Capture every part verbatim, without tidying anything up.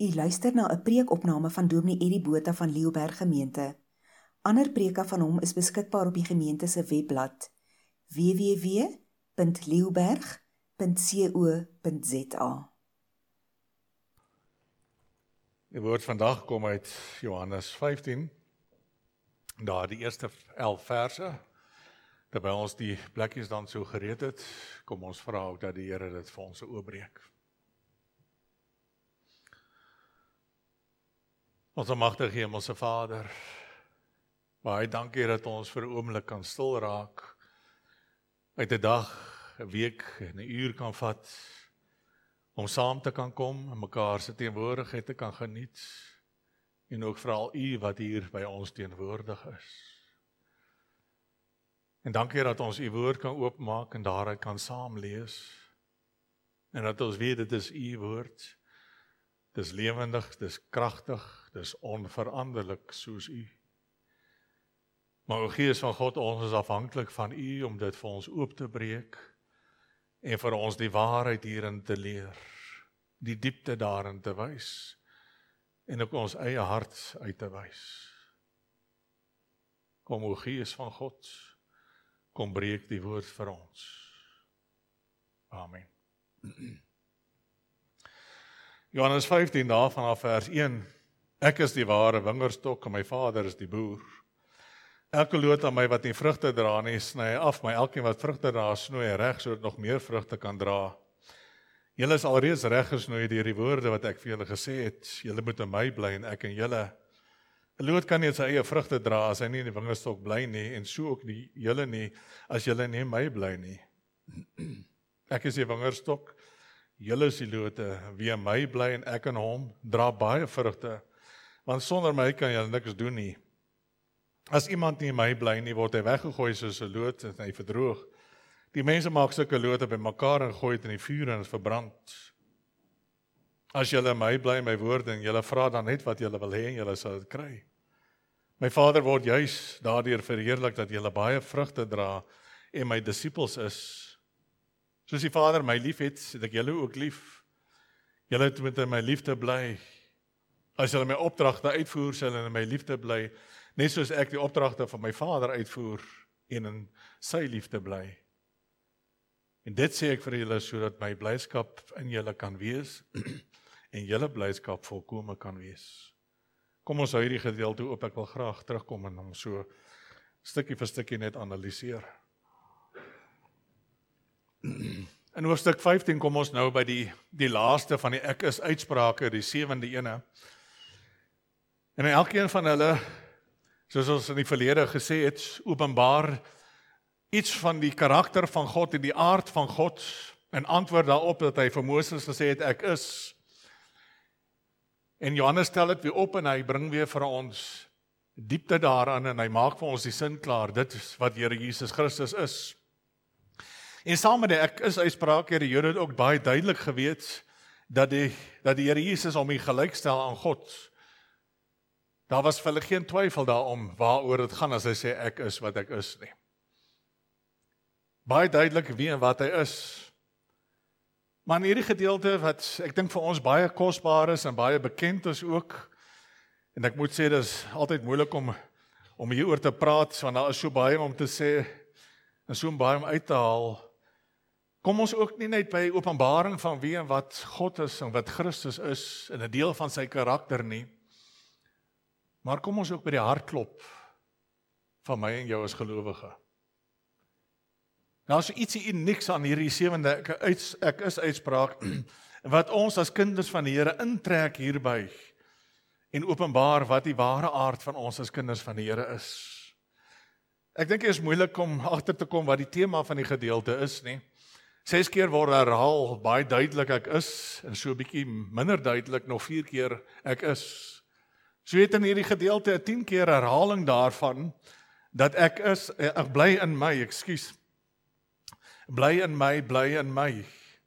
U luister na 'n preekopname van Dominee Eddie Botha van Leeuberg Gemeente. Ander preke van hom is beskikbaar op die gemeente se webblad w w w punt leeuberg punt co punt z a. Die woord vandag kom uit Johannes vyftien, daar die eerste elf verse. Terwyl ons die plekkies dan so gereed het, kom ons vra ook dat die Here dit vir ons oopbreek. Ons magtige Hemelse Vader, baie dankie dat ons vir 'n oomblik kan stil raak, uit 'n dag, 'n week en 'n uur kan vat, om saam te kan kom en mekaar se teenwoordigheid te kan geniet, en ook veral U wat hier by ons teenwoordig is. En dankie dat ons U woord kan oopmaak en daaruit kan saam lees, en dat ons weet dit is U woord, dit is lewendig, dit is kragtig, dit is onveranderlik soos U. Maar o Gees van God, ons is afhanklik van U om dit vir ons oop te breek en vir ons die waarheid hierin te leer, die diepte daarin te wys en ook ons eie hart uit te wys. Kom o Gees van God, kom breek die woord vir ons. Amen. Johannes vyftien, daar vanaf vers een. Ek is die ware wingerdstok en my Vader is die boer. Elke loot aan my wat nie vrugte dra nie, sny hy af, maar elkeen wat vrugte dra, snoei hy reg sodat nog meer vrugte kan dra. Julle is alreeds reg gesnoei deur die woorde wat ek vir julle gesê het. Julle moet in my bly en ek in julle. 'n Loot kan nie sy eie vrugte dra as hy nie in die wingerdstok bly nie, en so ook nie julle nie as julle nie in my bly nie. Ek is die wingerdstok, julle is die lote. Wie in my bly en ek in hom, dra baie vrugte, want sonder my kan julle niks doen nie. As iemand nie in my bly nie, word hy weggegooi soos 'n loot en hy verdroog. Die mense maak sulke lote bymekaar en gooi dit in die vuur en dit verbrand. As julle in my bly, my woorde, en julle vra dan net wat julle wil hê en julle sal dit kry. My Vader word juis daardeur verheerlik dat julle baie vrugte dra en my disippels is. Soos die Vader my lief het, het ek julle ook lief. Julle moet in my liefde bly. As julle my opdragte uitvoer, sal julle in my liefde bly, net soos ek die opdragte van my Vader uitvoer en in sy liefde bly. En dit sê ek vir julle sodat my blydskap in julle kan wees en julle blydskap volkome kan wees. Kom ons hou hierdie gedeelte op, ek wil graag terugkom en hom so stukkie vir stukkie net analiseer. In hoofstuk vyftien kom ons nou by die, die laaste van die ek is uitsprake, die sewende ene. En in elkeen van hulle, soos ons in die verlede gesê het, openbaar iets van die karakter van God en die aard van God, en antwoord daarop dat hy vir Moses gesê het, ek is. En Johannes stel dit weer op en hy bring weer vir ons diepte daaraan en hy maak vir ons die sin klaar, dit is wat Here Jesus Christus is. En saam met die ek is uitspraak, het die Jode ook baie duidelik geweet, dat die, dat die Here Jesus om hy gelykstel aan God. Daar was vir hulle geen twyfel daarom waaroor dit gaan as hy sê ek is wat ek is nie. Baie duidelik wie en wat hy is. Maar in hierdie gedeelte wat ek dink vir ons baie kosbaar is en baie bekend is ook, en ek moet sê, dit is altyd moeilik om, om hieroor te praat, want daar is so baie om te sê, en so baie om uit te haal. Kom ons ook nie net by openbaring van wie en wat God is en wat Christus is, en 'n deel van sy karakter nie, maar kom ons ook by die hartklop van my en jou as gelowige. Nou is ietsie unieks aan hierdie sewende ek, ek is uitspraak, wat ons as kinders van die Here intrek hierby, en openbaar wat die ware aard van ons as kinders van die Here is. Ek dink dit is moeilik om agter te kom wat die tema van die gedeelte is nie. Ses keer word herhaal, baie duidelik ek is, en so 'n bietjie minder duidelik nog vier keer ek is. So het in hierdie gedeelte tien keer herhaling daarvan, dat ek is, ek bly in my, ekskuus, bly in my, bly in my.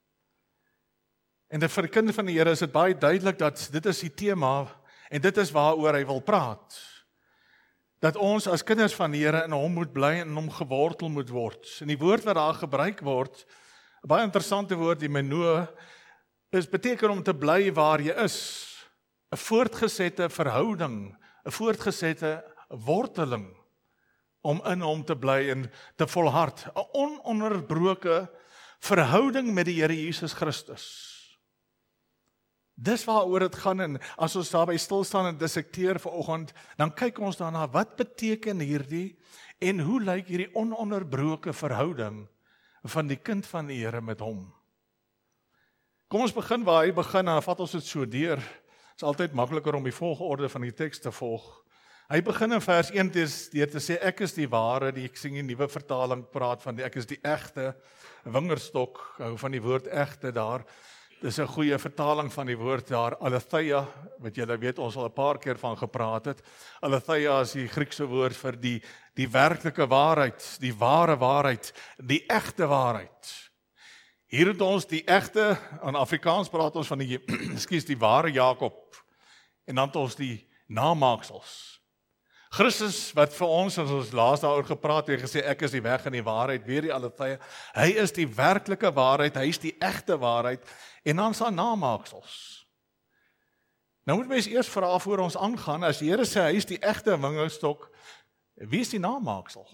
En vir die kinders van die Here is dit baie duidelik dat dit is die tema, en dit is waaroor hy wil praat. Dat ons as kinders van die Here in hom moet bly en in hom gewortel moet word. En die woord wat daar gebruik word, 'n baie interessante woord, die menoe, is beteken om te bly waar jy is. 'n voortgesette verhouding, 'n voortgesette worteling, om in hom te bly en te volhard, 'n ononderbroke verhouding met die Here Jesus Christus. Dis waaroor dit gaan, en as ons daarby stil staan en dissekteer vanoggend, dan kyk ons daarna, wat beteken hierdie, en hoe lyk hierdie ononderbroke verhouding van die kind van die Here met hom. Kom ons begin waar hy begin, en dan vat ons dit so deur. Dit is altyd makliker om die volgorde van die teks te volg. Hy begin in vers een deur te sê, ek is die ware, die ek sien die nuwe vertaling praat van, die, ek is die egte wingerdstok, hou van die woord egte daar. Dis 'n goeie vertaling van die woord daar, aletheia, wat julle weet, ons al 'n paar keer van gepraat het. Aletheia is die Griekse woord vir die, die werklike waarheid, die ware waarheid, die egte waarheid. Hier het ons die egte, in Afrikaans praat ons van die, ekskuus, die ware Jakob, en dan het ons die namaaksels. Christus, wat vir ons, as ons laas daaroor gepraat het, gesê, ek is die weg en die waarheid, weer die aletheia, hy is die werklike waarheid, hy is die egte waarheid, en dan staan namaaksels. Nou moet mens eers vra voor ons aangaan, as die Here sê, hy is die egte wingerdstok, wie is die namaaksel?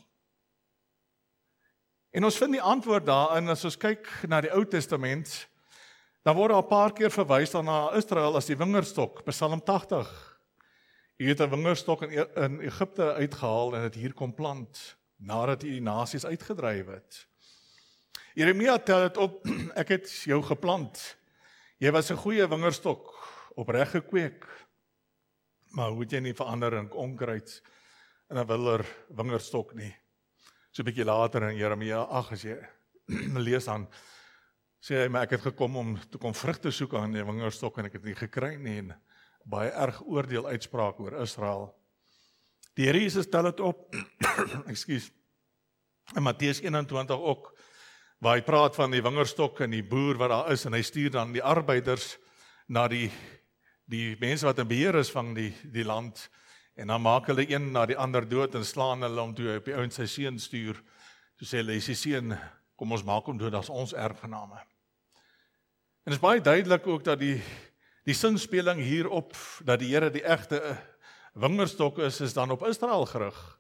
En ons vind die antwoord daarin, as ons kyk na die Ou Testament, dan word daar 'n paar keer verwys na Israel as die wingerdstok, Psalm agtig. Hy het 'n wingerdstok in, in Egipte uitgehaal en het hier kom plant, nadat hy die nasies uitgedryf het. Jeremia tel dit op, ek het jou geplant, jy was 'n goeie wingerdstok, opreg gekweek, maar hoe het jy nie verander in onkruid en 'n willer wingerdstok nie. So 'n bietjie later in Jeremia ag, as jy lees dan, sê hy, maar ek het gekom om te kom vrugte soek aan die wingerdstok en ek het nie gekry nie, en baie erg oordeel uitspraak oor Israel. Die Here Jesus tel dit op, ekskuus, in Matteus eenentwintig ook, waar hy praat van die wingerdstok en die boer wat daar is, en hy stuur dan die arbeiders na die, die mense wat in beheer is van die, die land, en dan maak hulle een na die ander dood, en slaan hulle om toe hy op die ouend sy seun stuur, toe sê hulle, sy seun, kom ons maak hom dood, as ons erfgename. En dit is baie duidelik ook, dat die Die sinspeling hierop, dat die Here die egte wingerdstok is, is dan op Israel gerig.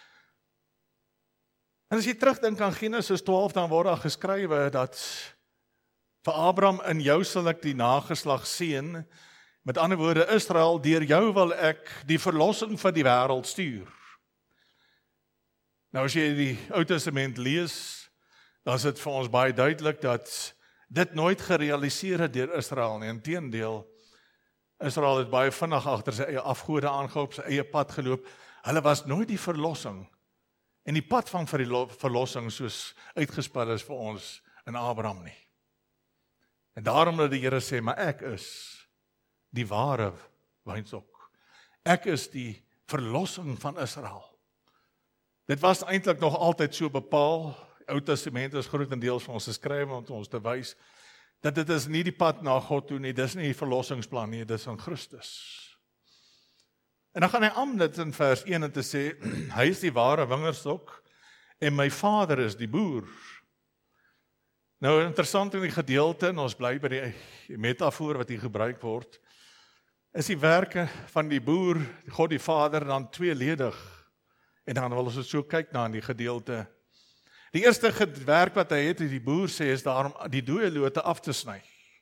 En as jy terugdink aan Genesis twaalf, dan word daar geskrywe dat vir Abraham, in jou sal ek die nageslag seën, met ander woorde, Israel, deur jou wil ek die verlossing van die wêreld stuur. Nou as jy die Ou Testament lees, dan is dit vir ons baie duidelik dat dit nooit gerealiseer het deur Israel nie, inteendeel, Israel het baie vinnig agter sy eie afgode aangeloop, sy eie pad geloop. Hulle was nooit die verlossing. En die pad van verlossing soos uitgespel is vir ons in Abraham nie. En daarom dat die Here sê, maar ek is die ware wynstok. Ek is die verlossing van Israel. Dit was eintlik nog altyd so bepaal. Ou Testament is grootendeels van ons geskryf om ons te wys dat dit is nie die pad na God toe nie, dis nie die verlossingsplan nie, dis in Christus. En dan gaan hy aan dit in vers een en te sê, hy is die ware wingerdstok en my Vader is die boer. Nou interessant in die gedeelte, en ons bly by die metafoor wat hier gebruik word, is die werke van die boer, God die Vader, dan tweeledig. En dan wil ons het so kyk na in die gedeelte. Die eerste werk wat hy het, die boer sê, is daarom die dooie lote af te sny.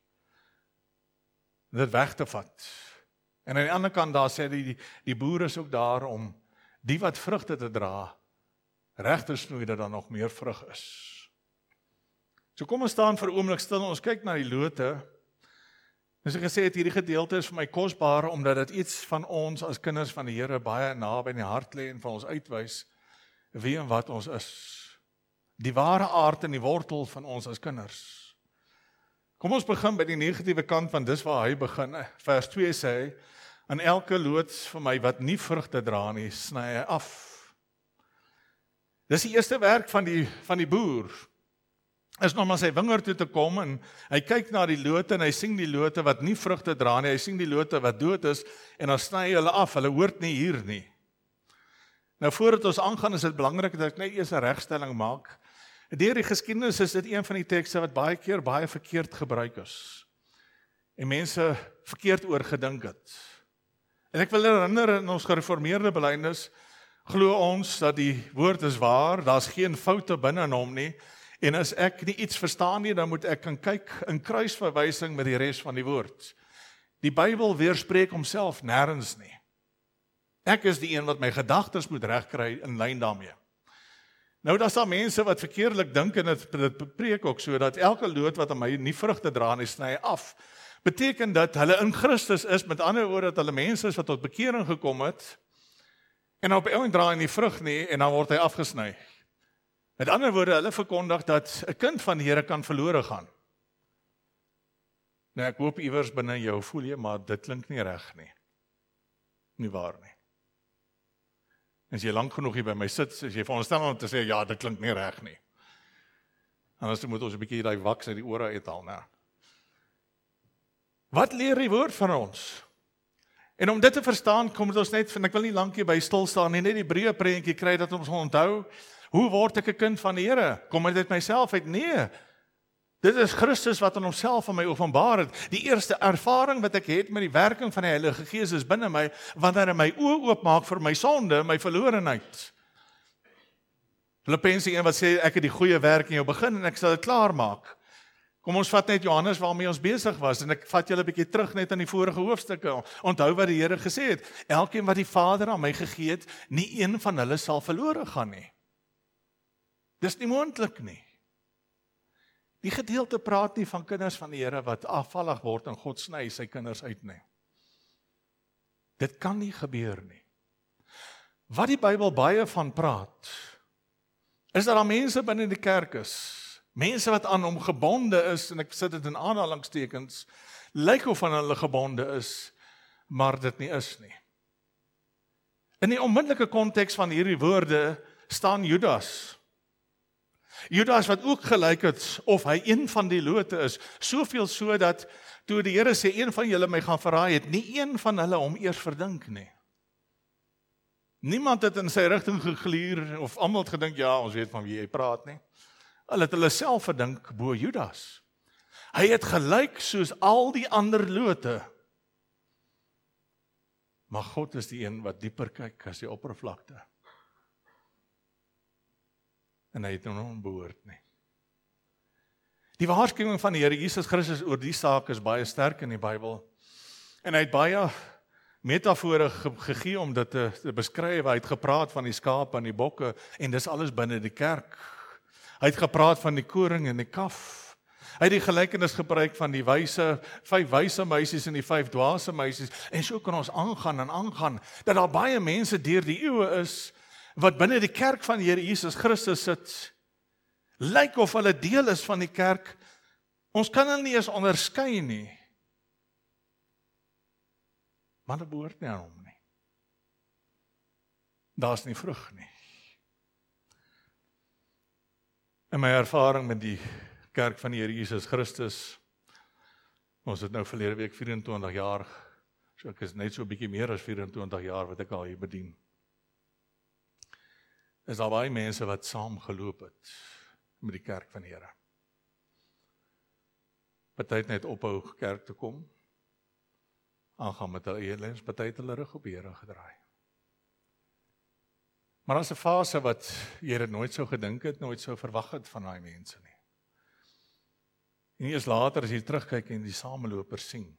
En dit weg te vat. En aan die ander kant daar sê die, die boer is ook daar om die wat vrugte te dra, reg te snoei dat daar nog meer vrug is. So kom ons staan vir 'n oomblik stil en ons kyk na die lote. Soos ek gesê het, hierdie gedeelte is vir my kosbaar, omdat dit iets van ons as kinders van die Here baie naby in die hart lê en vir ons uitwys wie en wat ons is. Die ware aard en die wortel van ons as kinders. Kom ons begin by die negatiewe kant van dis waar hy begin. Vers twee sê hy, aan elke loot van my wat nie vrugte dra nie, sny hy af. Dis die eerste werk van die, van die boer. Is nog maar sy wingerd toe te kom en hy kyk na die lote en hy sien die lote wat nie vrugte dra nie, hy sien die lote wat dood is en dan sny hy hulle af, hulle hoort nie hier nie. Nou voordat ons aangaan is dit belangrik dat ek net eers 'n regstelling maak. Deur die geskiedenis is dit een van die tekste wat baie keer baie verkeerd gebruik is. En mense verkeerd oor gedink het. En ek wil herinner in ons gereformeerde belydenis, glo ons dat die woord is waar, daar's geen foute binne in hom nie, en as ek nie iets verstaan nie, dan moet ek kan kyk in kruisverwysing met die res van die woord. Die Bybel weerspreek homself nêrens nie. Ek is die een wat my gedagtes moet regkry in lyn daarmee. Nou, daar's daar mense wat verkeerlik dink en dit, dit preek ook so, dat elke loot wat aan my nie vrugte dra nie, sny af. Beteken dat hulle in Christus is, met ander woorde dat hulle mense is wat tot bekering gekom het, en op een draai nie vrug nie, en dan word hy afgesny. Met ander woorde, hulle verkondig dat 'n kind van die Here kan verlore gaan. Nou, ek hoop iewers binne jou voel jy, maar dit klink nie reg nie. Nie waar nie. En as jy lank genoeg hier by my sit, as jy veronderstel om te sê, ja, dit klink nie reg nie. Anders moet ons 'n bietjie daai waks uit die ore uithaal, né? Wat leer die woord van ons? En om dit te verstaan, kom dit ons net, en ek wil nie lank hier by stil staan nie, net die breë prentjie kry dat ons onthou, hoe word ek 'n kind van die Here? Kom dit uit myself uit? Nee. Dit is Christus wat aan homself aan my openbaar het. Die eerste ervaring wat ek het met die werking van die Heilige Gees is binne my, wanneer hy my oë oopmaak vir my sonde, my verlorenheid. Filippense een wat sê, ek het die goeie werk in jou begin en ek sal dit klaar maak. Kom ons vat net Johannes waarmee ons besig was, en ek vat julle 'n bietjie terug net aan die vorige hoofstukke. Onthou wat die Here gesê het, elkeen wat die Vader aan my gegee het, nie een van hulle sal verlore gaan nie. Dis nie moontlik nie. Die gedeelte praat nie van kinders van die Here wat afvallig word en God sny sy kinders uit nie. Dit kan nie gebeur nie. Wat die Bybel baie van praat, is dat daar mense binne die kerk is, mense wat aan hom gebonde is, en ek sit dit in aanhalingstekens, lyk of aan hulle gebonde is, maar dit nie is nie. In die onmiddellike konteks van hierdie woorde staan Judas. Judas wat ook gelyk het of hy een van die lote is, soveel so dat toe die Here sê een van julle my gaan verraai het, nie een van hulle hom eers verdink nie. Niemand het in sy rigting gegluur of almal het gedink ja, ons weet van wie hy praat nie. Hulle het hulle self verdink bo Judas. Hy het gelyk soos al die ander lote. Maar God is die een wat dieper kyk as die oppervlakte. En hy het hom nou behoort nie. Die waarskuwing van die Here Jesus Christus oor die saak is baie sterk in die Bybel. En hy het baie metafore gegee om dit te, te beskryf. Hy het gepraat van die skaap en die bokke, en dis alles binne die kerk. Hy het gepraat van die koring en die kaf. Hy het die gelykenis gebruik van die wyse, vyf wyse meisies en die vyf dwaase meisies. En so kan ons aangaan en aangaan, dat daar baie mense deur die eeue is, wat binne die kerk van die Here Jesus Christus sit, lyk of hulle deel is van die kerk. Ons kan hulle nie eens onderskei nie. Maar dit behoort nie aan hom nie. Daar's nie vrug nie. In my ervaring met die kerk van die Here Jesus Christus, ons het nou verlede week vyf-en-twintig jaar, so ek is net so 'n bietjie meer as vyf-en-twintig jaar wat ek al hier bedien. Is daar baie mense wat saam geloop het met die kerk van die Here. Party het net ophou kerk te kom, aangaan met hulle eie lewens, party het hulle rug op die Here gedraai. Maar daar's 'n fase wat jy dit nooit sou gedink het, nooit sou verwag het van daai mense nie. En eers later as jy terugkyk en die samelopers sien.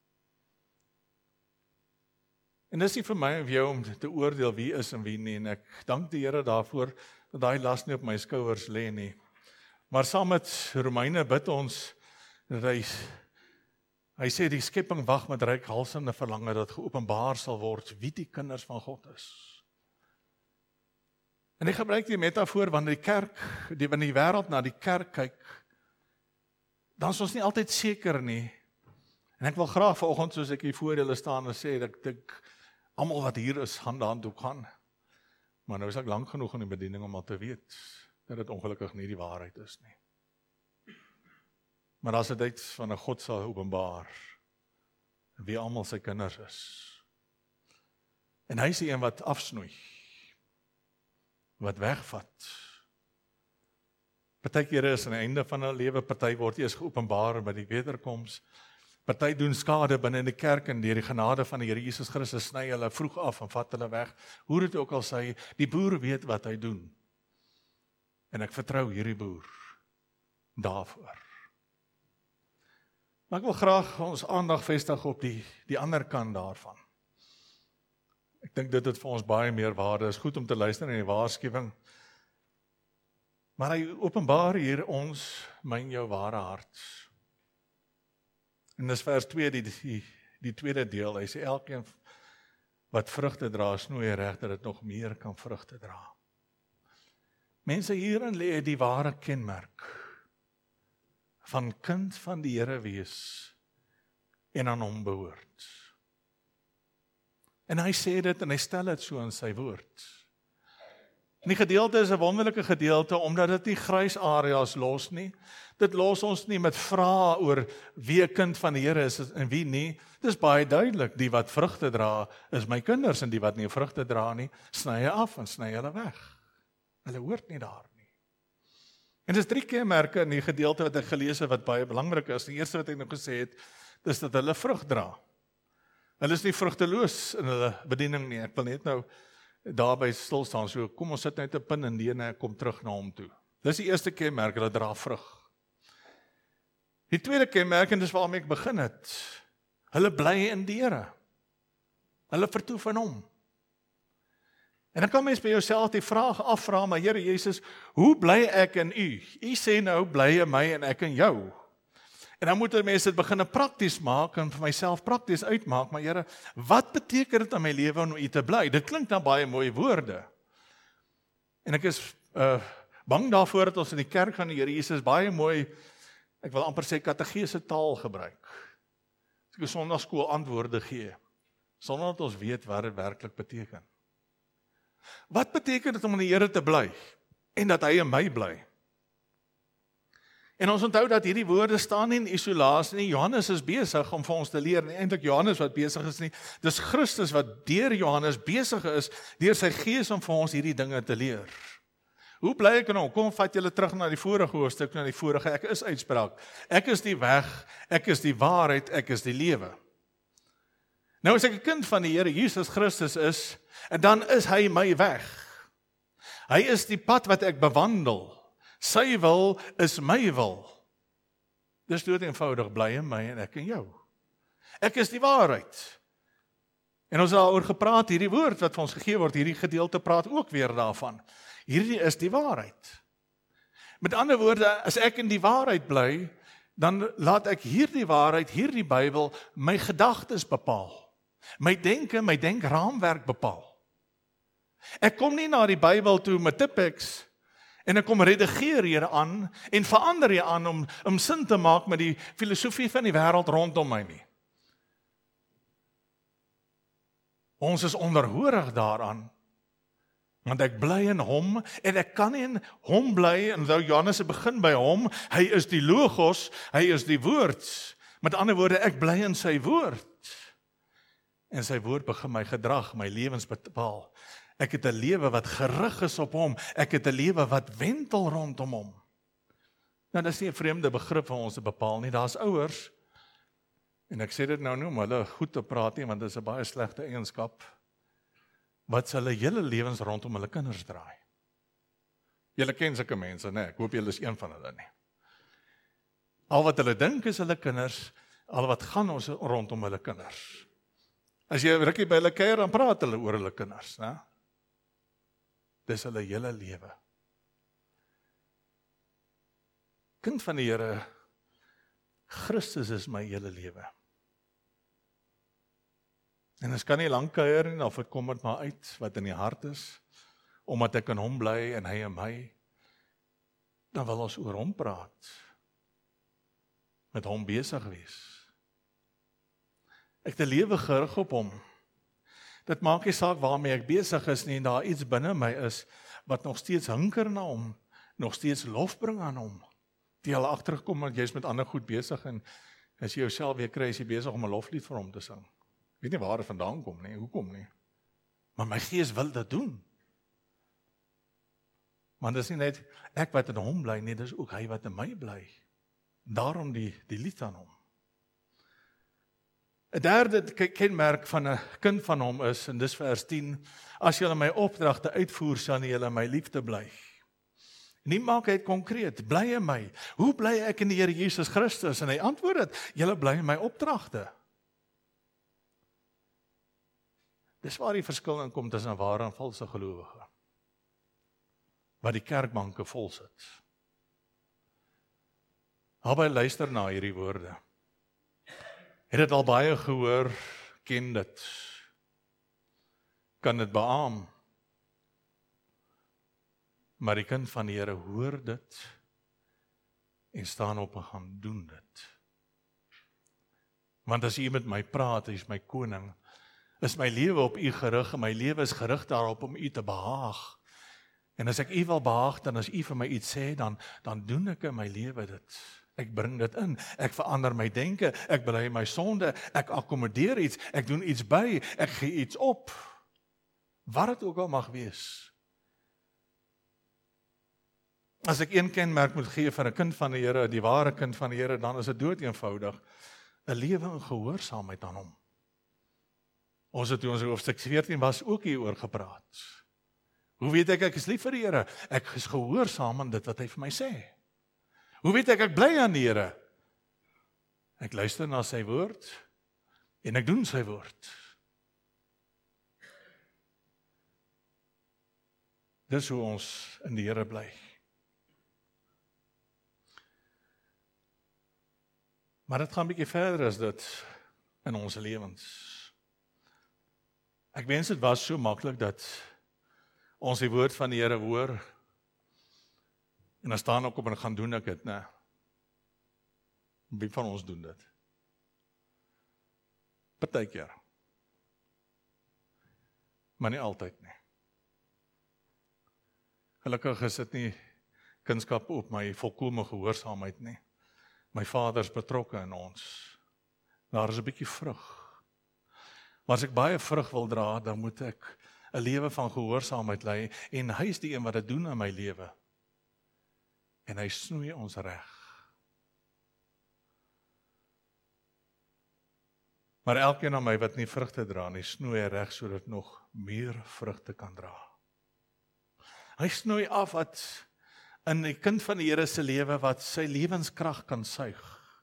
En dis nie vir my of jou om te oordeel wie is en wie nie, en ek dank die Here daarvoor dat daai las nie op my skouers lê nie. Maar saam met Romeine bid ons dat hy hy sê die skepping wag met reikhalsende verlange dat geopenbaar sal word wie die kinders van God is. En ek gebruik die metafoor wanneer die kerk, die wanneer die wêreld na die kerk kyk, dan is ons nie altyd seker nie. En ek wil graag vanoggend soos ek hier voor julle staan en sê dat ek dink almal wat hier is hand aan hand toe gaan. Maar nou is ek lank genoeg in die bediening om al te weet dat dit ongelukkig nie die waarheid is nie. Maar as dit van 'n God sal openbaar wie almal sy kinders is. En hy is die een wat afsnoei, wat wegvat. Partykeer is aan die einde van 'n lewe, party word eers geopenbaar by die wederkoms. Party doen skade binne in die kerk en deur die genade van die Here Jesus Christus sny hulle vroeg af en vat hulle weg. Hoe dit ook al sê, die boer weet wat hy doen. En ek vertrou hierdie boer daarvoor. Maar ek wil graag ons aandag vestig op die, die ander kant daarvan. Ek dink dit het vir ons baie meer waarde. Is goed om te luister na die waarskuwing. Maar hy openbaar hier ons, myn jou ware hart. En dis vers twee, die, die, die tweede deel. Hy sê elkeen wat vrugte dra, snoei reg dat dit nog meer kan vrugte dra. Mense, hierin lê die ware kenmerk van kind van die Here wees en aan hom behoort. En hy sê dit en hy stel dit so in sy woord. En die gedeelte is 'n wonderlike gedeelte omdat dit nie grys areas los nie. Dit los ons nie met vrae oor wie 'n kind van die Here is en wie nie. Dit is baie duidelik, die wat vrugte dra is my kinders en die wat nie vrugte dra nie, sny hy af en sny hulle weg. Hulle hoort nie daar nie. En dis drie kenmerke in die gedeelte wat ek gelees het wat baie belangrik is. Die eerste wat ek nou gesê het, dis dat hulle vrug dra. Hulle is nie vrugteloos in hulle bediening nie. Ek wil net nou daarby stil staan. So kom ons sit net 'n pin in die en ek kom terug na hom toe. Dis die eerste kenmerk, hulle dra vrug. Die tweede kenmerk, en dis waarmee ek begin het, hulle bly in die Here. Hulle vertoef in hom. En dan kan mens by jouself die vraag afvra, maar Here Jesus, hoe bly ek in u? U sê nou, bly in my en ek in jou. En dan moet mense dit begin prakties maak en vir myself prakties uitmaak, maar Here, wat beteken dit aan my lewe om u te bly? Dit klink dan baie mooi woorde. En ek is uh, bang daarvoor dat ons in die kerk van die Here Jesus baie mooi, ek wil amper sê kategese taal gebruik. As ek 'n sondagskool antwoorde gee, sonder dat ons weet wat dit werklik beteken. Wat beteken dit om in die Here te bly en dat hy in my bly? En ons onthou dat hierdie woorde staan nie in isolasie nie. Johannes is besig om vir ons te leer, nie eintlik Johannes wat besig is nie. Dis Christus wat deur Johannes besig is, deur sy gees om vir ons hierdie dinge te leer. Hoe bly ek in hom? Kom, vat julle terug na die vorige hoofstuk, na die vorige, ek is uitspraak. Ek is die weg, ek is die waarheid, ek is die lewe. Nou as ek 'n kind van die Here Jesus Christus is, en dan is hy my weg. Hy is die pad wat ek bewandel. Sy wil is my wil. Dis dood eenvoudig, bly in my en ek in jou. Ek is die waarheid. En ons het daaroor gepraat, hierdie woord wat vir ons gegee word, hierdie gedeelte praat ook weer daarvan. Hierdie is die waarheid. Met ander woorde, as ek in die waarheid bly, dan laat ek hierdie waarheid, hierdie Bybel, my gedagtes bepaal. My denke, my denkraamwerk bepaal. Ek kom nie na die Bybel toe met tipex, en ek kom redigeer hier aan, en verander hier aan, om, om sin te maak met die filosofie van die wêreld rondom my nie. Ons is onderhoorig daaraan, want ek bly in hom, en ek kan nie in hom bly, en nou Johannes begin by hom, hy is die logos, hy is die woord, met ander woorde, ek bly in sy woord, en sy woord begin my gedrag, my lewens bepaal. Ek het 'n lewe wat gerig is op hom, ek het 'n lewe wat wentel rondom hom. Nou, dis nie 'n vreemde begrip vir ons te bepaal nie, daar's ouers, en ek sê dit nou nie om hulle goed te praat nie, want dit is 'n baie slegte eienskap, wat hulle hele lewens rondom hulle kinders draai. Julle ken sulke mense, né? Ek hoop julle is een van hulle nie. Al wat hulle dink is hulle kinders, al wat gaan ons rondom hulle kinders. As jy rukkie by hulle kuier, dan praat hulle oor hulle kinders, né? Dis hulle hele lewe. Kind van die Here, Christus is my hele lewe. En ons kan nie lank kuier nie, of dit kom met maar uit wat in die hart is, omdat ek in hom bly en hy in my, dan wil ons oor hom praat, met hom besig wees. Ek het 'n lewe gerig op hom. Dit maak nie saak waarmee ek besig is nie, en daar iets binne my is, wat nog steeds hinker na hom, nog steeds lof bring aan hom. Die al agtergekom, want jy is met ander goed besig, en as jy jouself weer kry, is jy besig om 'n loflied vir hom te sing. Ek weet nie waar dit vandaan kom nie, hoekom nie. Maar my gees wil dit doen. Want dit is nie net ek wat in hom bly nie, dis ook hy wat in my bly. Daarom die, die lied aan hom. 'n derde kenmerk van 'n kind van hom is, en dis vers tien, as julle my opdragte uitvoer, sal julle my liefde bly. Nie maak hy het konkreet, bly in my. Hoe bly ek in die Here Jesus Christus? En hy antwoord dit, julle bly in my opdragte. Dis waar die verskil in kom tussen ware en valse gelowige. Wat die kerkbanke vol sit. Albei luister na hierdie woorde. Het dit al baie gehoor, ken dit. Kan dit beaam. Maar die kind van die Here hoor dit en staan op en gaan doen dit. Want as u met my praat, hy is my koning, is my lewe op u gerig en my lewe is gerig daarop om u te behaag. En as ek u wil behaag, dan as u vir my iets sê, dan, dan doen ek in my lewe dit. Ek bring dit in, ek verander my denke, ek bely my sonde, ek akkommodeer iets, ek doen iets by, ek gee iets op. Wat het ook al mag wees. As ek een kenmerk moet gee vir 'n kind van die Here, die ware kind van die Here, dan is dit dood eenvoudig, 'n lewe in gehoorsaamheid aan hom. Ons het toe ons hoofstuk veertien was ook hieroor gepraat. Hoe weet ek ek is lief vir die Here? Ek is gehoorsaam aan dit wat hy vir my sê. Hoe weet ek ek bly aan die Here? Ek luister na sy woord en ek doen sy woord. Dis hoe ons in die Here bly. Maar dit gaan 'n bietjie verder as dit in ons lewens. Ek wens dit was so maklik dat ons die woord van die Here hoor en dan staan ek op en gaan doen ek dit, né? Wie van ons doen dit? Partykeer. Maar nie altyd nie. Gelukkig is dit nie kunskap op my volkome gehoorsaamheid nie. My Vader is betrokke in ons. Daar is 'n bietjie vrug. Maar as ek baie vrug wil dra, dan moet ek 'n lewe van gehoorsaamheid lei, en hy is die een wat dit doen in my lewe. En hy snoei ons reg. Maar elkeen aan my wat nie vrugte dra nie, snoei hy reg sodat nog meer vrugte kan dra. Hy snoei af wat in 'n kind van die Here se lewe wat sy lewenskrag kan suig.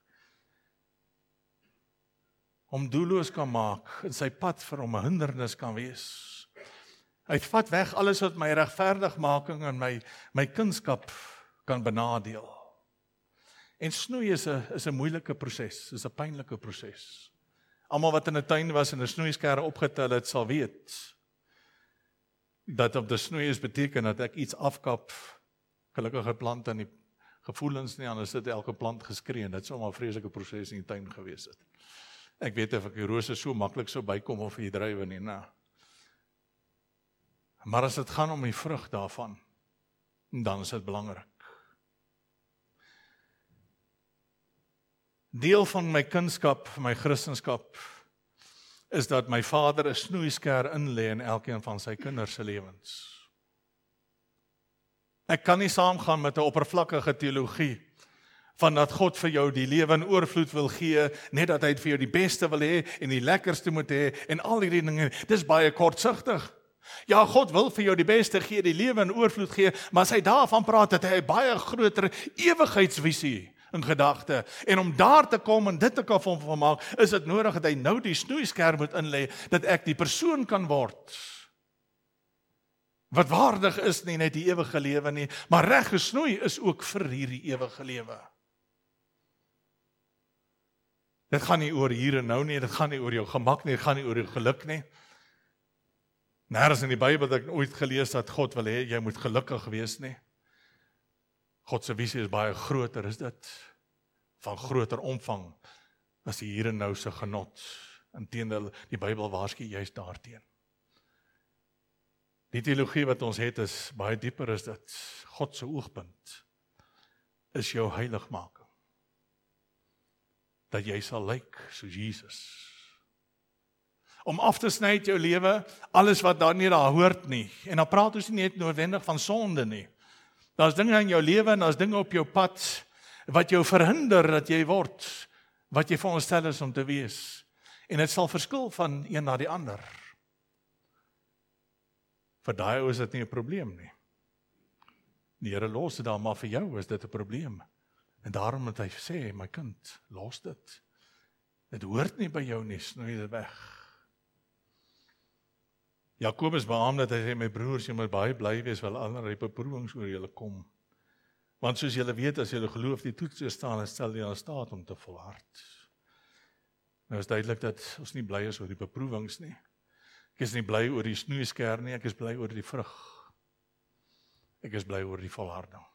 Om doelloos kan maak, in sy pad vir hom 'n hindernis kan wees. Hy vat weg alles wat my regverdigmaking en my, my kunskap kan benadeel. En snoei is 'n is 'n moeilike proses, is 'n pynlike proses. Almal wat in 'n tuin was en 'n snoeiskerre opgetel het, sal weet dat op die snoei is beteken dat ek iets afkap. Gelukkige plant en die gevoelens nie, anders het elke plant geskree, en dit sou maar 'n vreeslike proses in die tuin gewees het. Ek weet of ek die rose so maklik sou bykom of die druiwe nie, nou. Maar as dit gaan om die vrug daarvan, dan is dit belangrik. Deel van my kunskap, my Christenskap, is dat my Vader 'n snoeisker inlê in elkeen van sy kinders se lewens. Ek kan nie saamgaan met 'n oppervlakkige teologie van dat God vir jou die lewe in oorvloed wil gee, net dat hy vir jou die beste wil hê en die lekkerste moet hê en al hierdie dinge. Dis baie kortsigtig. Ja, God wil vir jou die beste gee, die lewe in oorvloed gee, maar as hy daarvan praat, het hy 'n baie groter ewigheidsvisie in gedagte. En om daar te kom en dit te kan van van maak, is dit nodig dat hy nou die snoeisker moet inlê, dat ek die persoon kan word wat waardig is nie net die ewige lewe nie, maar reg gesnoei is ook vir hierdie ewige lewe. Dit gaan nie oor hier en nou nie, dit gaan nie oor jou gemak nie, dit gaan nie oor jou geluk nie. Nêrens in die Bybel dat ek ooit gelees dat God wil hê jy moet gelukkig wees nie. God se visie is baie groter, is dit, van groter omvang as die hier en nou se genot. Inteendeel, die Bybel waarsku juist daarteen. Die teologie wat ons het is baie dieper as dit. God se oogpunt is jou heiligmaking. Dat jy sal lyk soos Jesus. Om af te sny uit jou lewe, alles wat daar nie daar hoort nie. En dan praat ons nie net noodwendig van sonde nie. Daar's dinge in jou lewe en daar's dinge op jou pad wat jou verhinder dat jy word wat jy veronderstel is om te wees. En dit sal verskil van een na die ander. Vir daai ou is dit nie 'n probleem nie. Die Here los dit daar, maar vir jou is dit 'n probleem. En daarom moet hy sê, my kind, los dit. Dit hoort nie by jou nie, snoei dit weg. Jakobus beamoed dat hy sê, my broers, jy moet baie bly wees, wel allerlei beproewings oor julle kom. Want soos julle weet, as julle geloof die toets staan, dan stel julle in staat om te volhard. Nou is duidelik dat ons nie bly is oor die beproewings nie. Ek is nie bly oor die snoeisker nie, ek is bly oor die vrug. Ek is bly oor die volharding.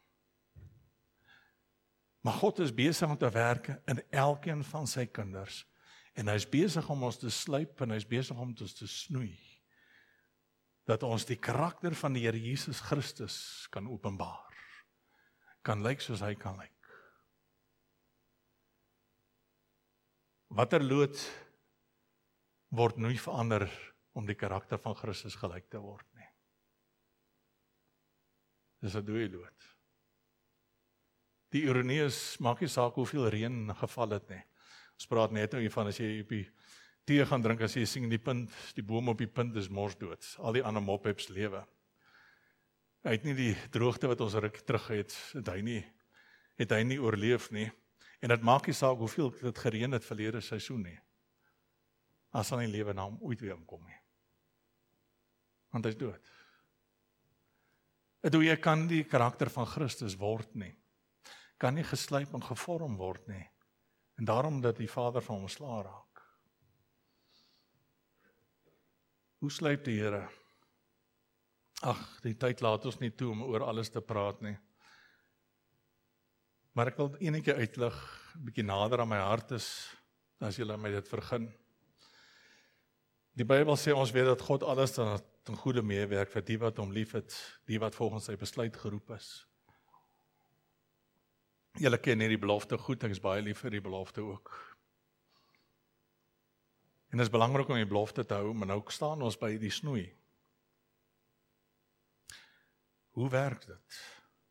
Maar God is besig om te werk in elkeen van sy kinders. En hy is besig om ons te slyp en hy is besig om ons te snoei. Dat ons die karakter van die Here Jesus Christus kan openbaar. Kan lyk soos hy kan lyk. Watter lood word nie verander om die karakter van Christus gelyk te word nie. Dis 'n dooie lood. Die ironie is, maak nie saak hoeveel reën geval het nie. Ons praat net nou hiervan as jy op die tee gaan drink, as jy sien die punt, die boom op die punt is morsdood. Al die ander mopheps lewe. Hy het nie die droogte wat ons ruk terug het, het hy nie, het hy nie oorleef nie. En dit maak nie saak hoeveel dit gereën het verlede seisoen nie. As sal nie lewe na hom ooit weer omkom nie. Want hy is dood. Dit hoe jy kan die karakter van Christus word nie. Kan nie geslyp en gevorm word nie. En daarom dat die Vader van hom ontslae raak. Hoe slyp die Here? Ag, die tyd laat ons nie toe om oor alles te praat nie. Maar ek wil enetjie uitlig, 'n bietjie nader aan my hart is, as julle my dit vergun. Die Bybel sê ons weet dat God alles ten goeie meewerk vir die wat hom liefhet, die wat volgens sy besluit geroep is. Julle ken hierdie belofte goed, ek is baie lief vir die belofte ook. En dit is belangrik om die belofte te hou, maar nou staan ons by die snoei. Hoe werk dit?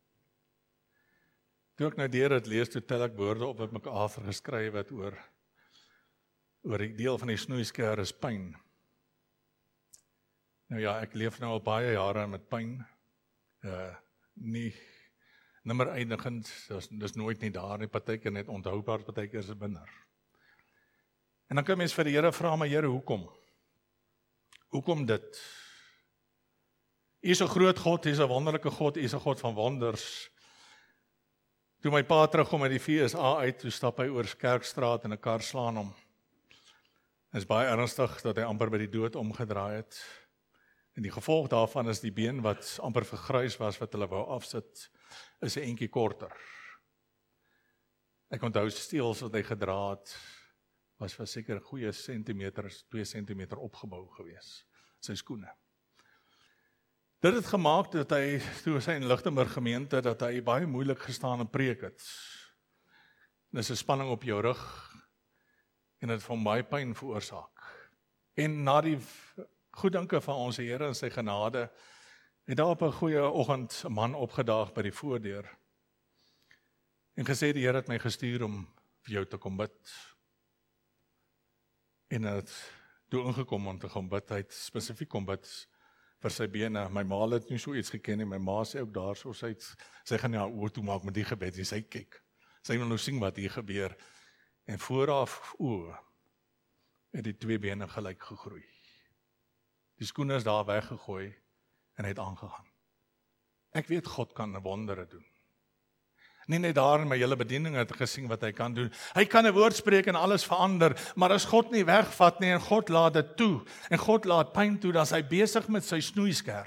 Toe ek nou deur dit lees, toe tel ek woorde op wat mekaar geskryf het oor oor die deel van die snoeisker is pyn. Nou ja, ek leef nou al baie jare met pyn. Uh, nie nimmer eindigend, dis, dis nooit nie daar nie, partykeer net onthoubaar, partykeer is dit minder. En dan kan mens vir die Here vra, maar Here, hoekom? Hoekom dit? U is 'n groot God, U is 'n wonderlike God, U is 'n God van wonders. Toe my pa terugkom uit die V S A uit, toe stap hy oor Kerkstraat en 'n kar slaan hom. Dit is baie ernstig dat hy amper by die dood omgedraai het. En die gevolg daarvan is die been wat amper vergrys was, wat hulle wou afsit, is 'n entjie korter. Ek onthou steels wat hy gedra het, was vir seker 'n goeie sentimeter, twee sentimeter opgebou gewees, sy skoene. Dit het gemaak dat hy, toe sy in Lichtenburg gemeente, dat hy baie moeilik gestaan en preek het. Dis 'n spanning op jou rug, en het van baie pyn veroorsaak. En na die goeddinke van ons Here en sy genade, het daar op 'n goeie oggend 'n man opgedaag by die voordeur, en gesê, die Here het my gestuur om vir jou te kom bid. En het toe ingekom om te kom bid, hy het spesifiek kom bid vir sy bene. My ma het nie so iets geken nie, my ma sê ook daar, so sy, het, sy gaan ja oor toe maak met die gebed, en sy kyk, sy wil nou sien wat hier gebeur, en vooraf oor, het die twee bene gelyk gegroei. Die skoene is daar weggegooi, en het aangegaan. Ek weet God kan 'n wondere doen. Nie net daar in my hele bediening het gesien wat hy kan doen. Hy kan 'n woord spreek en alles verander, maar as God nie wegvat nie, en God laat dit toe, en God laat pyn toe, dan is hy besig met sy snoeisker.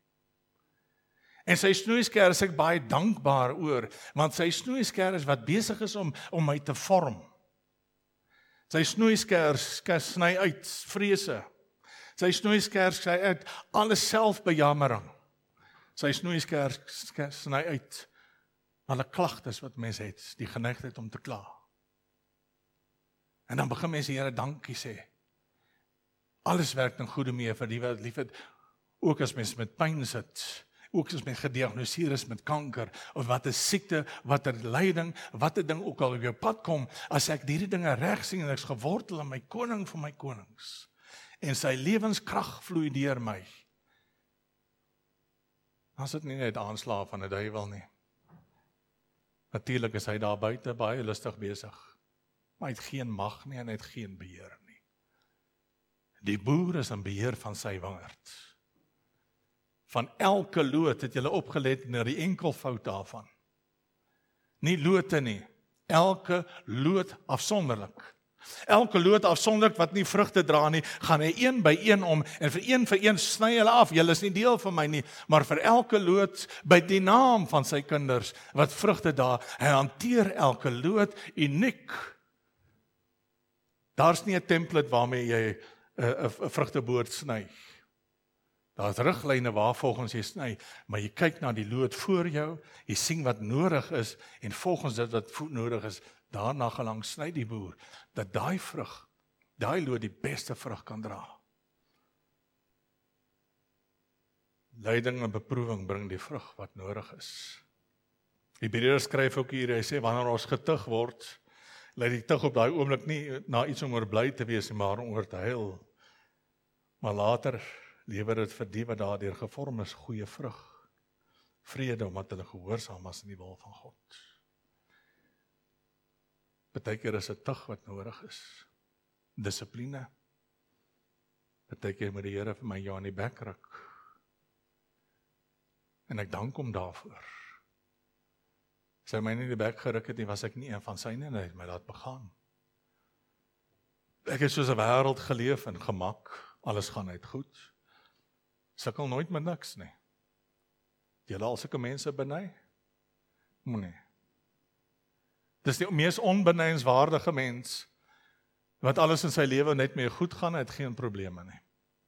En sy snoeisker is ek baie dankbaar oor, want sy snoeisker is wat besig is om, om my te vorm. Sy snoeisker sny uit vrese. Sy snoeisker sny uit alle selfbejammering. Sy snoeisker sny uit alle klagtes wat mens het, die geneigtheid om te kla. En dan begin mens die Here dankie sê. Alles werk ten goeie mee vir die wat liefhet, ook as mens met pyn sit, ook as men gediagnoseer is met kanker, of wat 'n siekte, wat 'n lyding, wat 'n ding ook al op jou pad kom, as ek hierdie dinge reg sien en ek's gewortel in my koning van my konings, en sy lewenskrag vloei deur my, dan is dit nie net aanslae van 'n duiwel nie. Natuurlik is hy daar buite baie lustig besig, maar hy het geen mag nie en hy het geen beheer nie. Die boer is in beheer van sy wingerd. Van elke loot het julle opgelet na die enkelvoud daarvan. Nie lote nie, elke loot afsonderlik. Elke loot afsonderlik wat nie vrugte dra nie, gaan hy een by een om, en vir een vir een sny hulle af, julle is nie deel van my nie, maar vir elke loot, by die naam van sy kinders, wat vrugte dra, hy hanteer elke loot uniek. Daar's nie 'n template waarmee jy 'n vrugteboord sny. Daar's riglyne waarvolgens jy sny, maar jy kyk na die loot voor jou, jy sien wat nodig is, en volgens dit wat nodig is, daarna gelang sny die boer, dat daai vrug, daai loot die beste vrug kan dra. Lyding en beproewing bring die vrug wat nodig is. Hebreërs skryf ook hier, hy sê, wanneer ons getug word, lei die tug op daai oomblik nie na iets om oor bly te wees, maar om oor te huil. Maar later lewer dit vir die wat daardeur gevorm is, goeie vrug. Vrede, omdat hulle gehoorsaam was in die wil van God. Partykeer is 'n tug wat nodig is. Dissipline. Partykeer moet die Here vir my jou aan die bek ruk. En ek dank hom daarvoor. As hy my nie in die bek geruk het nie, was ek nie een van syne, en hy het my laat begaan. Ek het soos 'n wêreld geleef in gemak, alles gaan uit goed. Sukkel nooit met niks nie. Julle al sulke mense beny? Moenie. Dis die mees onbeneinswaardige mens, wat alles in sy lewe net mee goed gaan, het geen probleme nie.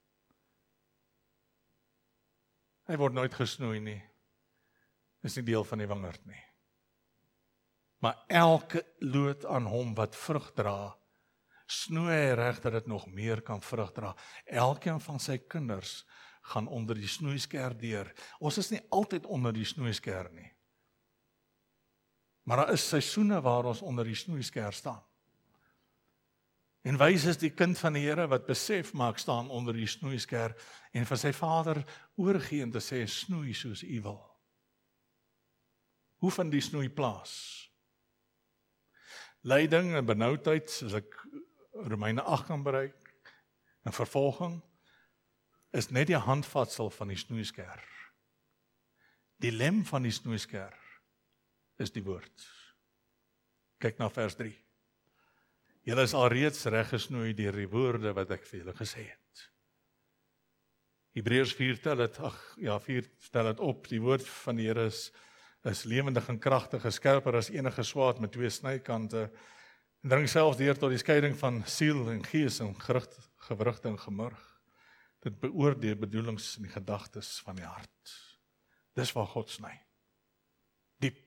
Hy word nooit gesnoei nie. Dis nie deel van die wingerd nie. Maar elke loot aan hom wat vrug dra, snoei hy reg dat dit nog meer kan vrug dra. Elkeen van sy kinders gaan onder die snoeisker deur. Ons is nie altyd onder die snoeisker nie. Maar daar is seisoene waar ons onder die snoeisker staan. En wys is die kind van die Here wat besef maak staan onder die snoeisker en vir sy vader oorgee en te sê snoei soos u wil. Hoe vind die snoei plaas? Lyding en benoudheid, soos ek Romeine agt kan bereik, en vervolging, is net die handvatsel van die snoeisker. Die lem van die snoeisker is die woord. Kyk na vers drie. Julle is alreeds reggesnoei deur die woorde wat ek vir julle gesê het. Hebreërs vier tel dit, ag ja, vier stel dit op, die woord van die Here is, is lewendig en kragtig, skerper as enige swaard met twee snykante, en dring selfs deur tot die skeiding van siel en gees en gewrigte en gemurg. Dit beoordeel bedoelings en die gedagtes van die hart. Dis waar God sny. Diep.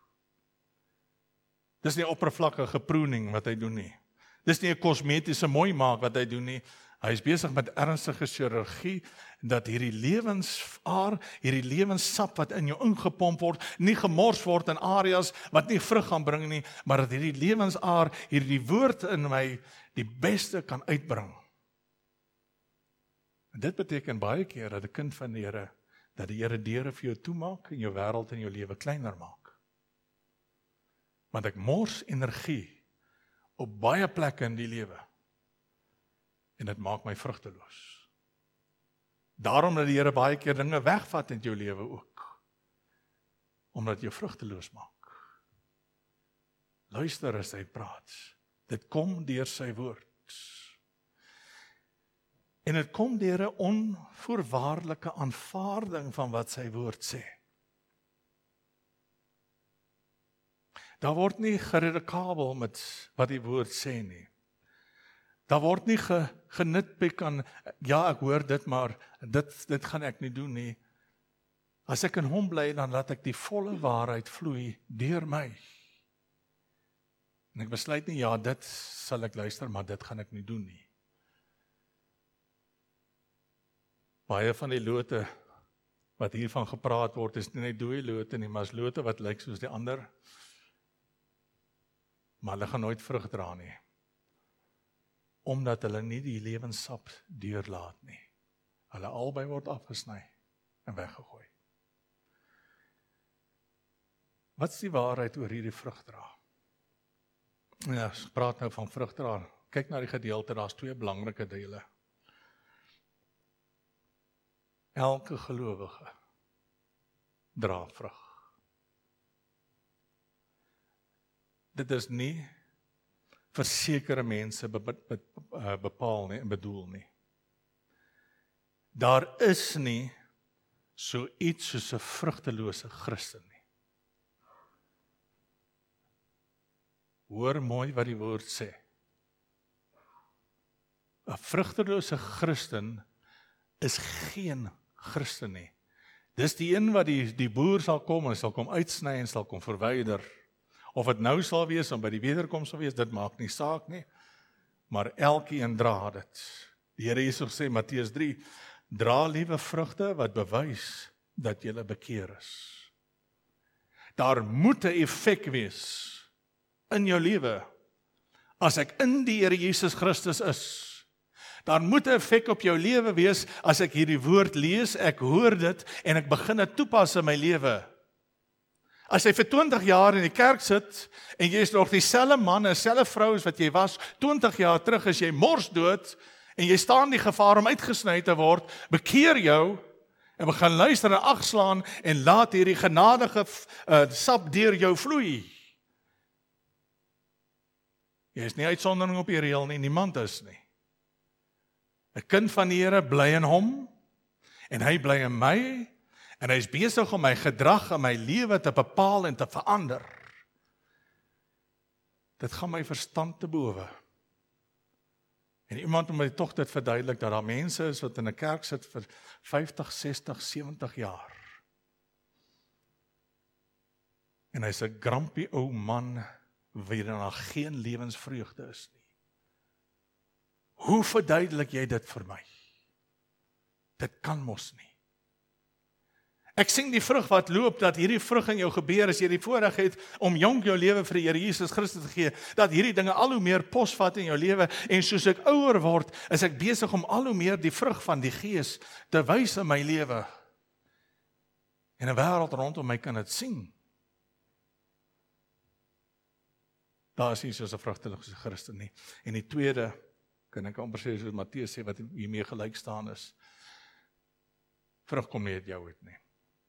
Dis nie oppervlakkige pruning wat hy doen nie. Dis nie 'n kosmetiese mooi maak wat hy doen nie. Hy is besig met ernstige chirurgie, dat hierdie lewensaar, hierdie lewenssap wat in jou ingepomp word, nie gemors word in areas wat nie vrug gaan bring nie, maar dat hierdie lewensaar, hierdie woord in my, die beste kan uitbring. En dit beteken baie keer dat 'n kind van die Here, dat die Here deure vir jou toemaak en jou wêreld en jou lewe kleiner maak. Want ek mors energie op baie plekke in die lewe. En dit maak my vrugteloos. Daarom dat die Here baie keer dinge wegvat in jou lewe ook. Omdat jou vrugteloos maak. Luister as hy praat. Dit kom deur sy woord. En dit kom deur 'n onvoorwaardelike aanvaarding van wat sy woord sê. Daar word nie geredekabel met wat die woord sê nie. Daar word nie ge, genitpik aan, ja ek hoor dit, maar dit, dit gaan ek nie doen nie. As ek in hom bly, dan laat ek die volle waarheid vloei deur my. En ek besluit nie, ja dit sal ek luister, maar dit gaan ek nie doen nie. Baie van die lote wat hiervan gepraat word, is nie net dooie lote nie, maar is lote wat lyk soos die ander, maar hulle gaan nooit vrug dra nie, omdat hulle nie die lewenssap deurlaat nie. Hulle albei word afgesny en weggegooi. Wat is die waarheid oor hierdie vrug dra? Ja, ons praat nou van vrug dra. Kyk na die gedeelte, daar's twee belangrike dele. Elke gelowige dra vrug. Dit is nie vir sekere mense be, be, be, bepaal nie en bedoel nie. Daar is nie so iets soos 'n vrugtelose Christen nie. Hoor mooi wat die woord sê. 'n Vrugtelose Christen is geen Christen nie. Dis die een wat die, die boer sal kom en sal kom uitsny en sal kom verwyder. Of het nou sal wees, of by die wederkoms sal wees, dit maak nie saak nie. Maar elkeen dra dit. Die Here Jesus sê, Matteus drie, dra liewe vrugte wat bewys dat jy bekeer is. Daar moet 'n effek wees in jou lewe, as ek in die Here Jesus Christus is. Daar moet 'n effek op jou lewe wees, as ek hierdie woord lees, ek hoor dit, en ek begin dit toepas in my lewe. As jy vir twintig jaar in die kerk sit, en jy is nog dieselfde man, en dieselfde vrou as wat jy was, twintig jaar terug is jy morsdood, en jy staan die gevaar om uitgesny te word, bekeer jou, en begin luister en agslaan, en laat hierdie genadige uh, sap deur jou vloei. Jy is nie uitsondering op die reël nie, niemand is nie. 'n kind van die Here bly in hom, en hy bly in my, en hy is besig om my gedrag en my lewe te bepaal en te verander. Dit gaan my verstand te bowe. En iemand moet my tog dit verduidelik, dat daar mense is wat in 'n kerk sit vir vyftig, sestig, sewentig jaar. En hy's 'n grumpy ou man, wie dan geen lewensvreugde is nie. Hoe verduidelik jy dit vir my? Dit kan mos nie. Ek sien die vrug wat loop, dat hierdie vrug in jou gebeur, as jy die voorreg het om jonk jou lewe vir die Here Jesus Christus te gee, dat hierdie dinge al hoe meer posvat in jou lewe, en soos ek ouer word, is ek besig om al hoe meer die vrug van die Gees te wys in my lewe. En 'n wêreld rondom my kan dit sien. Daar is nie soos 'n vrugtelose Christen nie. En die tweede, kan ek amper sê, soos Matteus sê, wat hiermee gelyk staan is, vrug kom nie uit jou uit nie.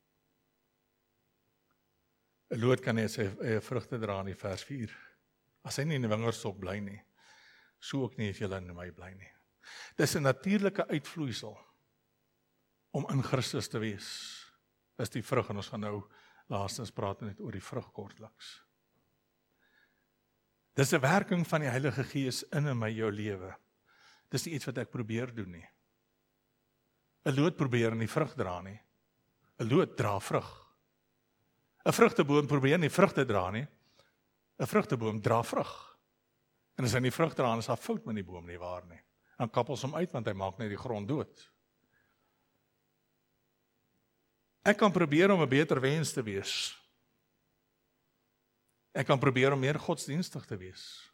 'n Loot kan nie sy eie vrugte dra in vers vier. As hy nie in die wingerdstok bly nie, so ook nie as julle in my bly nie. Dis 'n natuurlike uitvloeisel om in Christus te wees. Is die vrug, en ons gaan nou laastens praat net oor die vrug kortliks. Dis 'n werking van die Heilige Gees in en my jou lewe. Dis nie iets wat ek probeer doen nie. 'n Loot probeer nie vrug dra nie. 'n Loot dra vrug. 'n Vrugteboom probeer nie vrugte dra nie. 'n Vrugteboom dra vrug. En as hy nie vrug dra, is daar fout met die boom nie, waar nie. Dan kap ons hom uit, want hy maak net die grond dood. Ek kan probeer om 'n beter mens te wees. Ek kan probeer om meer godsdienstig te wees.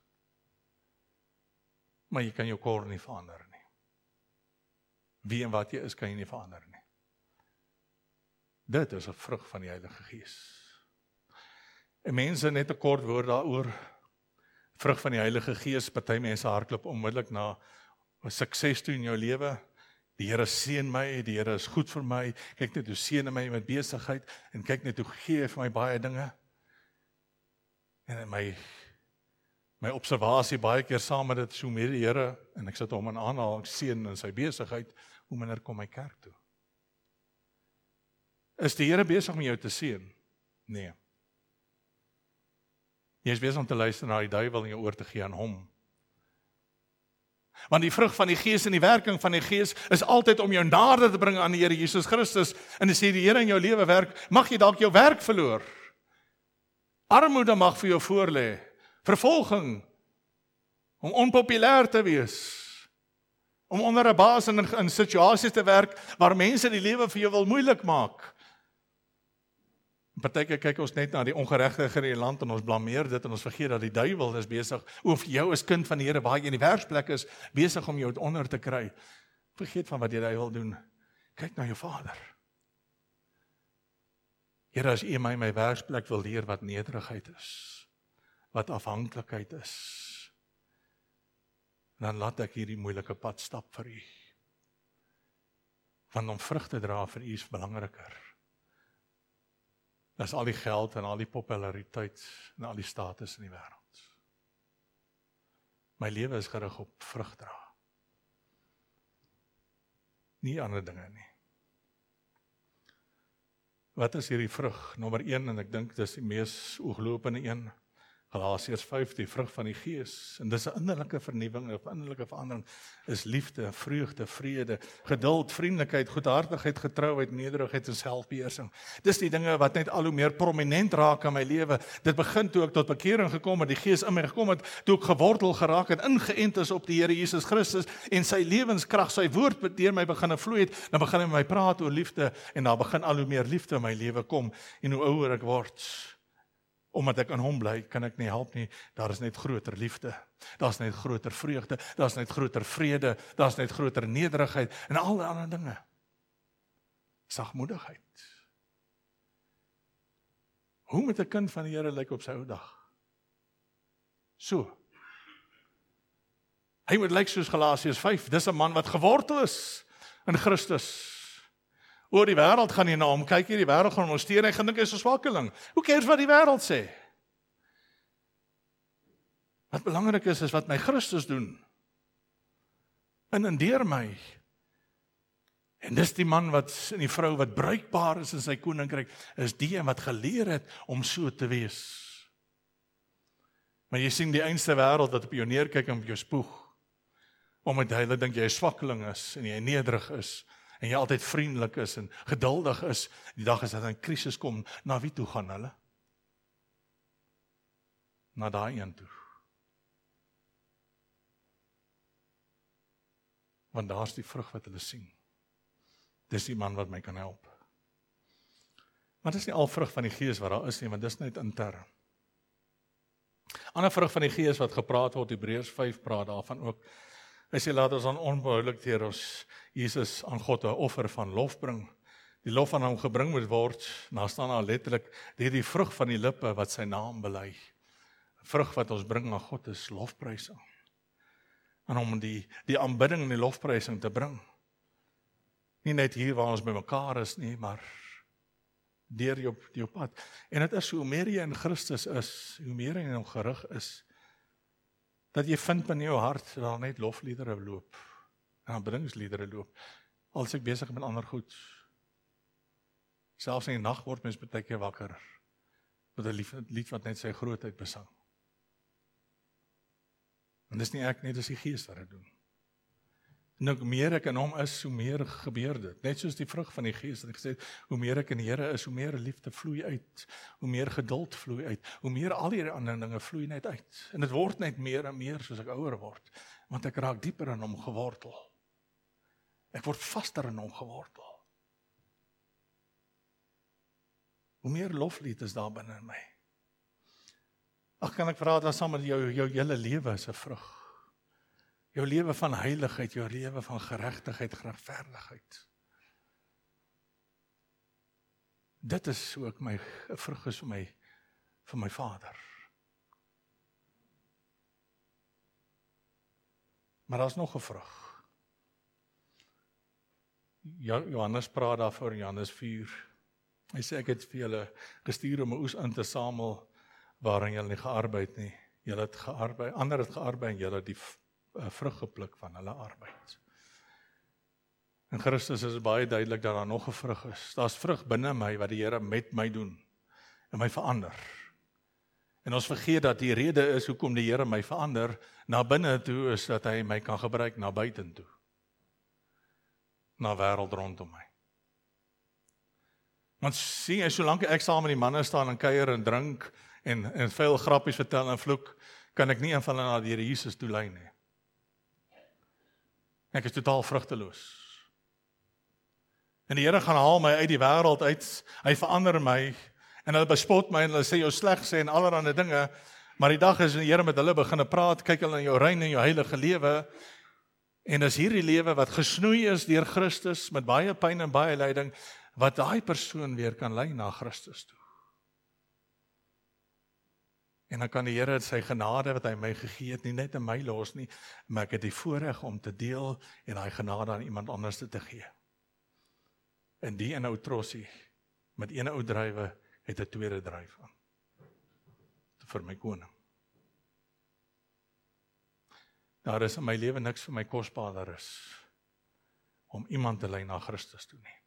Maar jy kan jou kor nie verander nie. Wie en wat jy is, kan jy nie verander nie. Dit is 'n vrug van die Heilige Gees. En mense, net 'n kort woord daaroor, vrug van die Heilige Gees, party mense hardloop onmiddellik na 'n sukses toe in jou lewe. Die Here seën my, die Here is goed vir my, kyk net hoe seën hy my met besigheid, en kyk net hoe gee hy vir my baie dinge. En my, my observasie baie keer saam met dit, so meer die Here, en ek sit hom in aanhaling, seën in sy besigheid, hoe minder kom my kerk toe. Is die Here besig om jou te seën? Nee. Jy is besig om te luister na die duiwel en jou oor te gee aan hom. Want die vrug van die Gees en die werking van die Gees is altyd om jou nader te bring aan die Here Jesus Christus. En as jy die Here in jou lewe werk, mag jy dalk jou werk verloor. Armoede mag vir jou voorlê. Vervolging. Om onpopulêr te wees. Om onder 'n baas in, in situasies te werk waar mense die lewe vir jou wil moeilik maak. Partykeer kyk ons net na die ongeregtigheid in die land en ons blameer dit en ons vergeet dat die duiwel is besig, of jou as kind van die Here waar jy in die werksplek is, besig om jou onder te kry. Vergeet van wat die duiwel doen. Kyk na jou Vader. Here, as U my my werksplek wil leer wat nederigheid is, wat afhanklikheid is, dan laat ek hierdie moeilike pad stap vir U. Want om vrug te dra vir U is belangriker. Dis al die geld en al die populariteit en al die status in die wêreld. My lewe is gerig op vrug dra. Nie ander dinge nie. Wat is hierdie vrug? Nommer een, en ek dink dis die mees ooglopende een, Galasiërs vyf, die vrug van die Gees. En dis 'n innerlike vernuwing, 'n innerlike verandering, is liefde, vreugde, vrede, geduld, vriendelikheid, goedhartigheid, getrouheid, nederigheid en selfbeheersing. Dis die dinge wat net al hoe meer prominent raak in my lewe. Dit begin toe ek tot bekering gekom het, die Gees in my gekom het, toe ek gewortel geraak het, ingeënt is op die Here Jesus Christus en sy lewenskrag, sy woord deur my begin vloei het, dan begin hy met my praat oor liefde en dan begin al hoe meer liefde in my lewe kom en hoe ouer ek word. Omdat ek in hom bly, kan ek nie help nie, daar is net groter liefde, daar is net groter vreugde, daar is net groter vrede, daar is net groter nederigheid, en al die ander dinge. Sagmoedigheid. Hoe moet 'n kind van die Here lyk op sy ou dag? So. Hy moet lyk soos Galasiërs vyf, dis 'n man wat gewortel is in Christus. Oor die wêreld gaan nie na hom kyk, die wêreld gaan hom steur, hy gaan dink hy is 'n swakkeling. Hoe cares wat die wêreld sê? Wat belangrik is, is wat my Christus doen. In en deur my. En dis die man wat, en die vrou wat bruikbaar is in sy koninkryk, is die een wat geleer het om so te wees. Maar jy sien die einste wêreld wat op jou neerkyk en op jou spoeg, omdat hulle dink jy 'n swakkeling is, en jy nederig is, en jy altyd vriendelik is en geduldig is, die dag as dit 'n krisis kom, na wie toe gaan hulle? Na daai een toe. Want daar's die vrug wat hulle sien. Dis die man wat my kan help. Maar dis nie al vrug van die Gees wat daar is nie, want dis net intern. Ander vrug van die Gees wat gepraat word, Hebreërs vyf praat daarvan ook. Hy sê, laat ons aan onbehoulik deur ons Jesus aan God 'n offer van lof bring. Die lof aan hom gebring moet word, daar staan daar letterlik, deur die vrug van die lippe wat sy naam bely. Vrug wat ons bring aan God is lofprysing. En om die, die aanbidding en die lofprysing te bring. Nie net hier waar ons by mekaar is nie, maar deur jou, jou pad. En dit is hoe meer jy in Christus is, hoe meer jy in hom gerig is, dat jy vind in jou hart, daar net lofliedere loop, en aanbiddingsliedere loop, als ek besig met ander goed. Selfs in die nag word mens baie keer wakker, met 'n lied wat net sy grootheid besang. En dis nie ek nie, dis die Gees wat dit doen. En hoe meer ek in hom is, hoe meer gebeur dit. Net soos die vrug van die Gees, wat ek gesê het, hoe meer ek in die Here is, hoe meer liefde vloei uit, hoe meer geduld vloei uit, hoe meer al die ander dinge vloei net uit. En dit word net meer en meer soos ek ouer word, want ek raak dieper in hom gewortel. Ek word vaster in hom gewortel. Hoe meer loflied is daar binne in my. Ag, kan ek vra dat saam met jou, jou hele lewe is 'n vrug. Jou lewe van heiligheid, jou lewe van geregtigheid, regverdigheid. Dit is hoe ek my, 'n vrug is vir my, vir my Vader. Maar daar's nog 'n vrug. Johannes praat daarvoor in Johannes vier. Hy sê, ek het vir julle gestuur om 'n oes in te samel, waarin julle nie gearbeid nie. Julle het gearbeid, ander het gearbeid en julle het die vrug gepluk van hulle arbeid. In Christus is dit baie duidelik dat daar nog 'n vrug is. Daar's vrug binne my wat die Here met my doen en my verander. En ons vergeet dat die rede is hoekom die Here my verander na binne toe is dat hy my kan gebruik na buiten toe. Na wêreld rondom my. Want sien, solank ek saam met die manne staan en kuier en drink en en veel grappies vertel en vloek, kan ek nie een van hulle na die Here Jesus toe lei nie. Ek is totaal vrugteloos. En die Here gaan haal my uit die wêreld uit, hy verander my, en hulle bespot my, en hulle sê jou sleg sê, en allerhande dinge, maar die dag is die Here met hulle begin praat, kyk hulle in jou rein en jou heilige lewe, en is hierdie lewe wat gesnoei is deur Christus, met baie pyn en baie lyding, wat daai persoon weer kan lei na Christus toe. En dan kan die Here sy genade wat hy my gegee het, nie net in my los nie, maar ek het die voorreg om te deel, en daai genade aan iemand anders te gee. En die een ou trossie, met een ou drywe, het 'n tweede dryf aan. Vir my koning. Daar is in my lewe niks vir my kosbaarder is, om iemand te lei na Christus toe nie.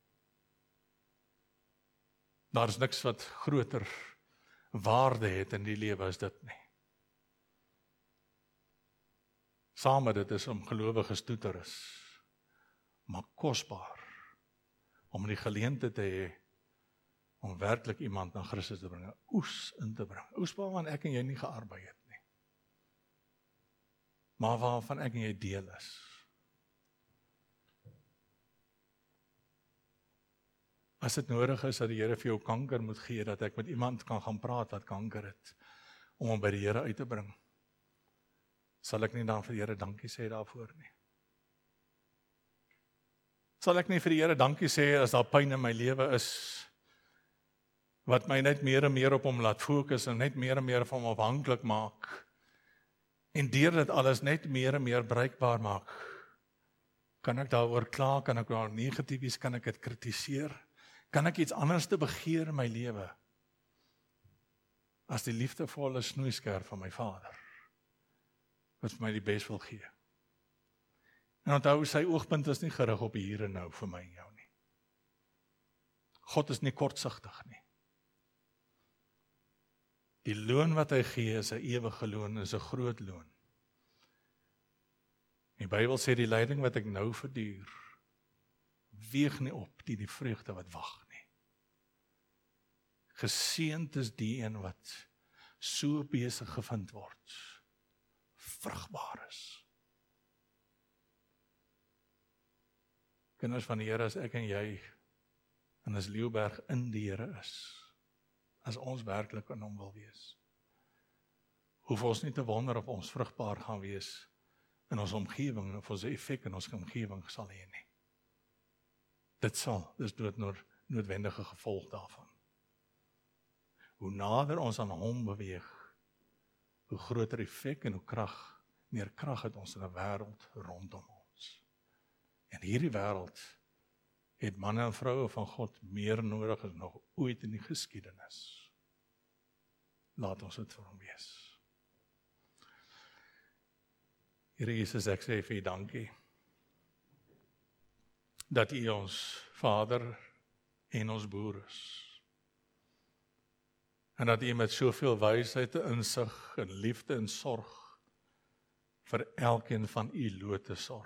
Daar is niks wat groter waarde het in die lewe as dit nie. Saam met dit is om gelowiges toe te rus, maar kosbaar, om die geleentheid te hê, om werklik iemand na Christus te bring, oes in te bring, oes waarvan ek en jy nie gearbei het nie, maar waarvan ek en jy deel is. As dit nodig is dat die Here vir jou kanker moet gee, dat ek met iemand kan gaan praat wat kanker het, om hom by die Here uit te bring, sal ek nie dan vir die Here dankie sê daarvoor nie. Sal ek nie vir die Here dankie sê as daar pyn in my lewe is, wat my net meer en meer op hom laat fokus, en net meer en meer van hom afhanklik maak, en deur dit alles net meer en meer bruikbaar maak. Kan ek daaroor kla, kan ek daar negatief wees, kan ek dit kritiseer, kan ek iets anders te begeer in my lewe, as die liefdevolle snoeiskerf van my Vader, wat vir my die bes wil gee. En onthou, sy oogpunt is nie gerig op die hier en nou vir my en jou nie. God is nie kortsigtig nie. Die loon wat hy gee is 'n ewige loon, is 'n groot loon. Die Bybel sê die lyding wat ek nou verduur, weeg nie op die die vreugde wat wag nie. Geseënd is die een wat so besig gevind word, vrugbaar is. Kinders van die Here, as ek en jy, en as Leeuberg in die Here is, as ons werklik in hom wil wees, hoef ons nie te wonder of ons vrugbaar gaan wees in ons omgewing, of ons 'n effek in ons omgewing sal hê nie. Dit sal, dis dood noodwendige gevolg daarvan. Hoe nader ons aan hom beweeg, hoe groter effek en hoe krag, meer krag het ons in 'n wêreld rondom ons. En hierdie wêreld het manne en vroue van God meer nodig as nog ooit in die geskiedenis. Laat ons dit vir hom wees. Here Jesus, ek sê vir U dankie, dat U ons Vader en ons Boer is. En dat U met soveel wysheid en insig en liefde en sorg vir elkeen van U lote sorg.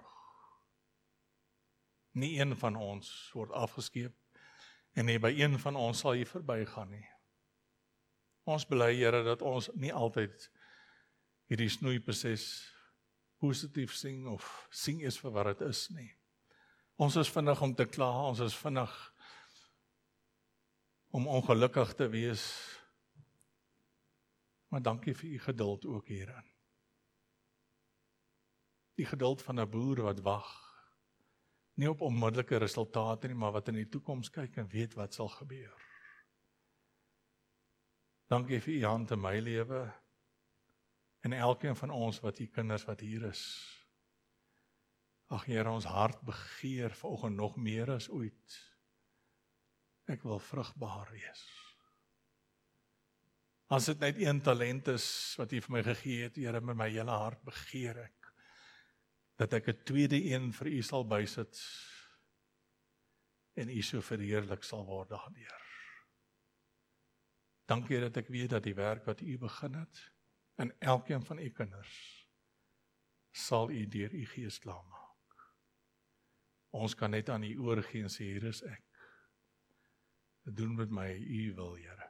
Nie een van ons word afgeskeep, en nie by een van ons sal U verbygaan nie. Ons bely, Here, dat ons nie altyd hierdie snoeiproses positief sien of sien is vir wat dit is nie. Ons is vinnig om te kla, ons is vinnig om ongelukkig te wees, maar dankie vir U geduld ook hierin. Die geduld van 'n boer wat wag, nie op onmiddellike resultate nie, maar wat in die toekoms kyk en weet wat sal gebeur. Dankie vir U hand in my lewe, en elkeen van ons wat U kinders wat hier is. Ag Here, ons hart begeer vanoggend nog meer as ooit. Ek wil vrugbaar wees. As dit net een talent is wat U vir my gegee het, Here, met my hele hart begeer ek dat ek 'n tweede een vir U sal bysit en U so verheerlik sal word daardeur. Dankie dat ek weet dat die werk wat U begin het in elkeen van U kinders sal U deur U Gees klaarmaak. Ons kan net aan U oorgee en sê, hier is ek. Doen met my U wil, Here.